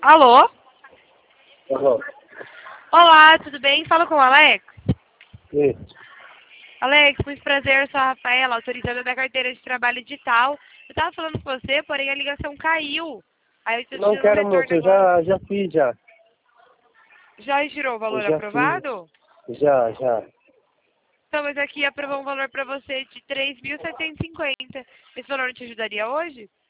Alô? Alô? Olá, tudo bem? Fala com o Alex. Isso. Alex, muito prazer, sou a Rafaela, autorizada da carteira de trabalho digital. Eu tava falando com você, porém a ligação caiu. Aí eu tô te Não dando um quero, moço, retorno eu agora. já fiz já. Já girou o Eu valor já fiz. aprovado? Já. Então, mas aqui aprovou um valor pra você de 3.750. Esse valor não te ajudaria hoje?